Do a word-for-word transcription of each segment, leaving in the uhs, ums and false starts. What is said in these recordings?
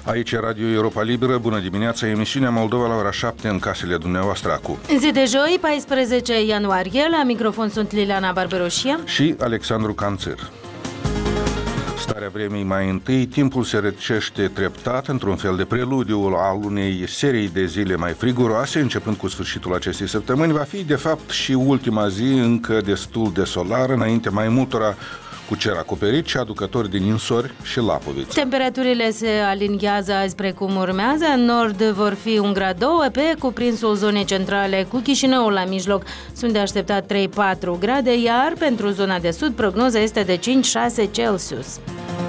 Aici e Radio Europa Liberă, bună dimineața, emisiunea Moldova la ora șapte în casele dumneavoastră acum. Zi de joi, paisprezece ianuarie, la microfon sunt Liliana Barberoșia și Alexandru Canțăr. Starea vremii mai întâi, timpul se răcește treptat într-un fel de preludiu al unei serii de zile mai friguroase, începând cu sfârșitul acestei săptămâni. Va fi, de fapt, și ultima zi încă destul de solară, înainte mai multora cu cer acoperit și aducători din insori și lapoviți. Temperaturile se aliniază azi precum urmează. În nord vor fi un grad doi, pe cuprinsul zonei centrale cu Chișinăul la mijloc sunt de așteptat trei patru grade, iar pentru zona de sud prognoza este de cinci șase Celsius.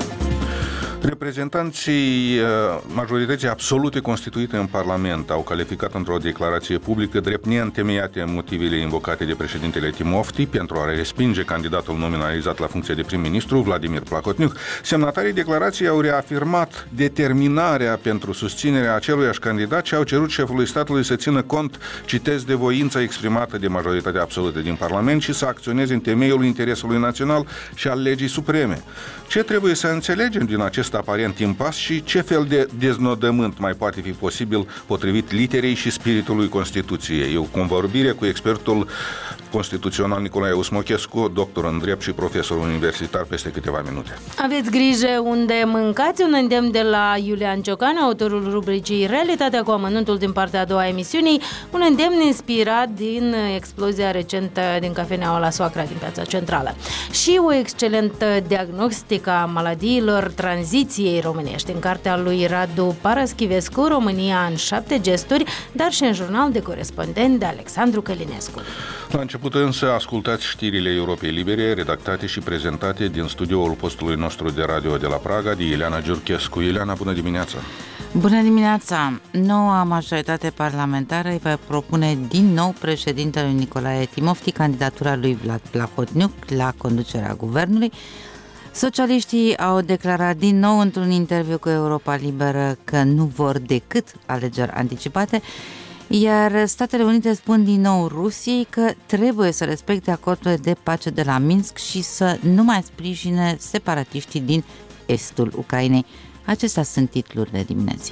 Reprezentanții majorității absolute constituite în Parlament au calificat într-o declarație publică drept neîntemeiate motivele invocate de președintele Timofti pentru a respinge candidatul nominalizat la funcție de prim-ministru, Vladimir Plahotniuc. Semnatarii declarației au reafirmat determinarea pentru susținerea aceluiași candidat și au cerut șefului statului să țină cont, citez, de voința exprimată de majoritatea absolută din Parlament și să acționeze în temeiul interesului național și al legii supreme. Ce trebuie să înțelegem din acest aparent impas și ce fel de deznodământ mai poate fi posibil potrivit literei și spiritului Constituției? E o convorbire cu expertul constituțional Nicolae Usmochescu, doctor în drept și profesor universitar, peste câteva minute. Aveți grijă unde mâncați, un îndemn de la Iulian Ciocan, autorul rubricii Realitatea cu amănuntul din partea a doua a emisiunii, un îndemn inspirat din explozia recentă din cafeneaua la Soacra din Piața Centrală. Și o excelentă diagnostică a maladiilor tranziției românești în cartea lui Radu Paraschivescu, România în șapte gesturi, dar și în jurnal de corespondent de Alexandru Călinescu. La început însă ascultați știrile Europei Libere, redactate și prezentate din studioul postului nostru de radio de la Praga, de Ileana Giurchescu. Ileana, bună dimineața! Bună dimineața! Noua majoritate parlamentară îi va propune din nou președintelui Nicolae Timofti candidatura lui Vlad Plahotniuc la conducerea guvernului. Socialiștii au declarat din nou într-un interviu cu Europa Liberă că nu vor decât alegeri anticipate, iar Statele Unite spun din nou Rusiei că trebuie să respecte acordurile de pace de la Minsk și să nu mai sprijine separatiștii din estul Ucrainei. Acestea sunt titlurile dimineții.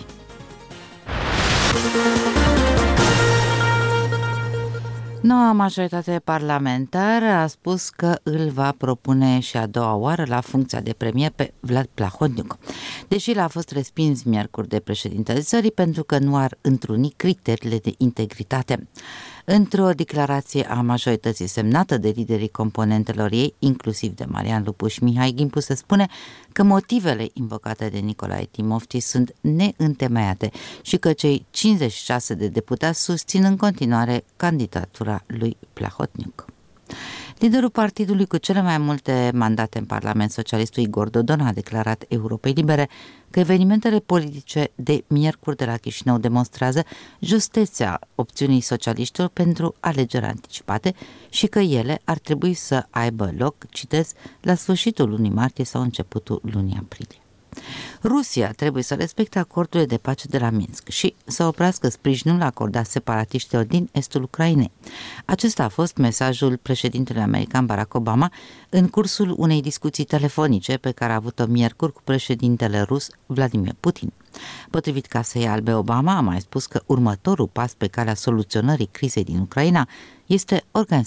Noua majoritate parlamentară a spus că îl va propune și a doua oară la funcția de premier pe Vlad Plahotniuc, deși l-a fost respins miercuri de președintele țării pentru că nu ar întruni criteriile de integritate. Într-o declarație a majorității semnată de liderii componentelor ei, inclusiv de Marian Lupu și Mihai Gimpu, se spune că motivele invocate de Nicolae Timofti sunt neîntemeiate și că cei cincizeci și șase de deputați susțin în continuare candidatura lui Plahotniuc. Liderul partidului cu cele mai multe mandate în Parlament, socialistul Igor Dodon, a declarat Europei Libere că evenimentele politice de miercuri de la Chișinău demonstrează justețea opțiunii socialiștilor pentru alegeri anticipate și că ele ar trebui să aibă loc, citez, la sfârșitul lunii martie sau începutul lunii aprilie. Rusia trebuie să respecte acordurile de pace de la Minsk și să oprească sprijinul acordat separatiștilor din estul Ucrainei. Acesta a fost mesajul președintelui american Barack Obama în cursul unei discuții telefonice pe care a avut-o miercuri cu președintele rus Vladimir Putin. Potrivit Casei Albe, Obama a mai spus că următorul pas pe calea soluționării crizei din Ucraina este